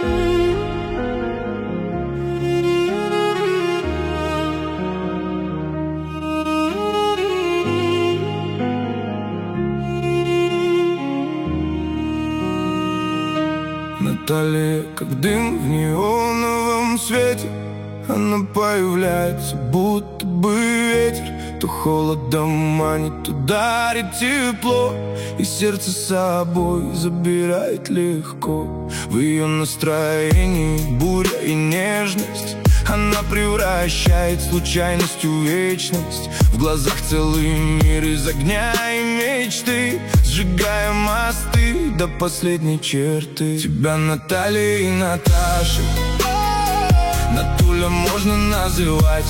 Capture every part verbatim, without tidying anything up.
Наталья, как дым в неоновом свете, она появляется, будто бы ветер. То холодом манит, то дарит тепло, и сердце с собой забирает легко. В ее настроении буря и нежность, она превращает случайность в вечность. В глазах целый мир из огня и мечты, сжигая мосты до последней черты. Тебя Натальей и Наташей Натуля можно называть.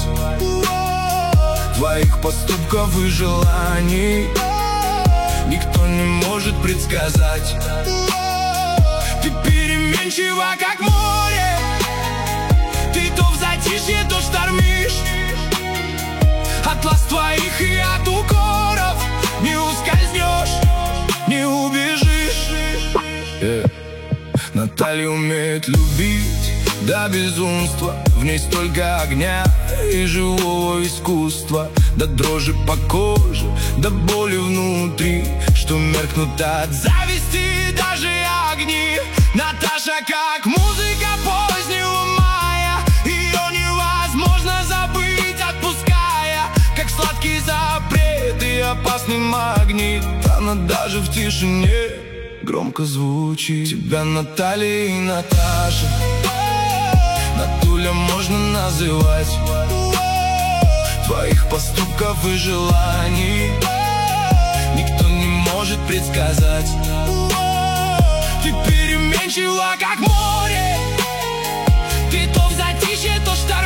Твоих поступков и желаний никто не может предсказать. Ты переменчива, как море, ты то в затишье, то штормишь. От ласк твоих и от укоров не ускользнешь, не убежишь. yeah. Наталья умеет любить до безумства, в ней столько огня и живого искусства. До дрожи по коже, до боли внутри, что меркнут от зависти даже огни. Наташа как музыка позднего мая, ее невозможно забыть, отпуская. Как сладкий запрет и опасный магнит, она даже в тишине громко звучит. Тебя Наталья и Наташа Натуля можно называть. Твоих поступков и желаний никто не может предсказать. Ты переменчива, как море, ты то в затишье, то штормишь.